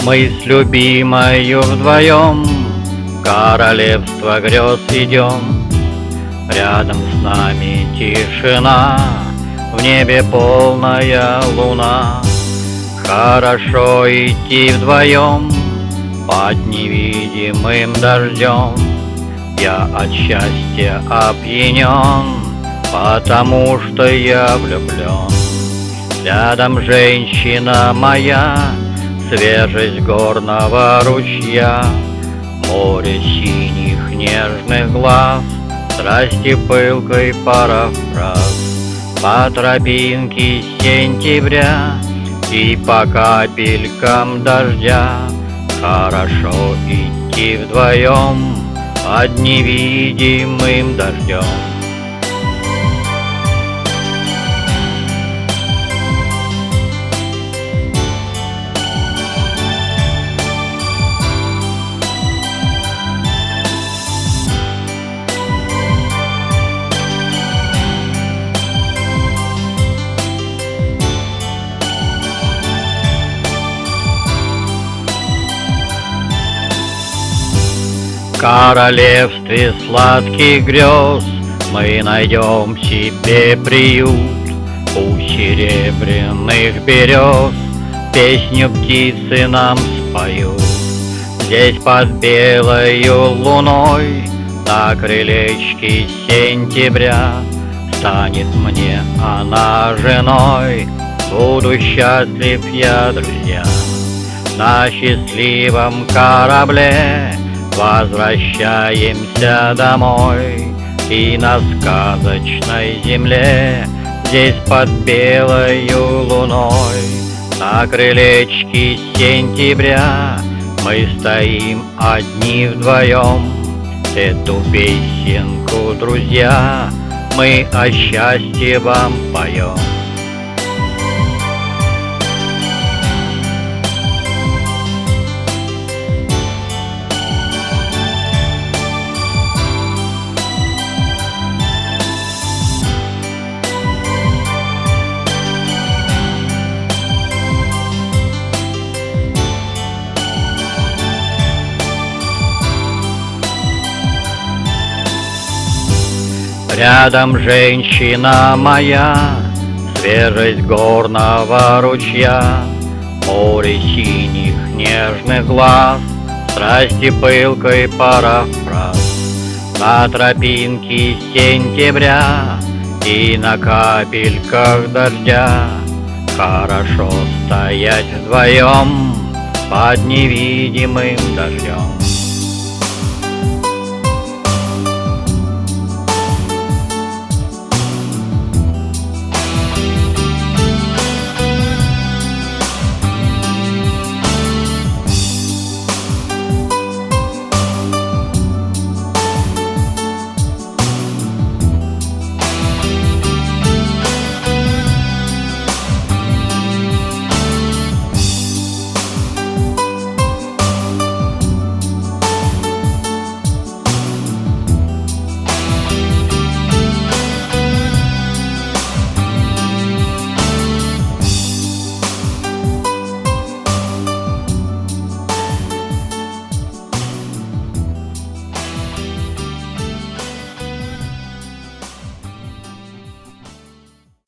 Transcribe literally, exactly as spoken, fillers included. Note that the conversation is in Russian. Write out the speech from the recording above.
Мы с любимою вдвоем королевство грез идем. Рядом с нами тишина, в небе полная луна. Хорошо идти вдвоем под невидимым дождем. Я от счастья опьянен, потому что я влюблен. Рядом женщина моя, свежесть горного ручья, море синих нежных глаз, страсти пылкой парафраз. По тропинке сентября и по капелькам дождя хорошо идти вдвоем под невидимым дождем. В королевстве сладких грез мы найдем себе приют. У серебряных берез песню птицы нам споют. Здесь под белою луной на крылечке сентября станет мне она женой. Буду счастлив я, друзья. На счастливом корабле возвращаемся домой, и на сказочной земле, здесь под белою луной, на крылечке сентября мы стоим одни вдвоем. Эту песенку, друзья, мы о счастье вам поем. Рядом женщина моя, свежесть горного ручья, море синих нежных глаз, страсти пылкой парафраз. На тропинке сентября и на капельках дождя хорошо стоять вдвоем под невидимым дождем.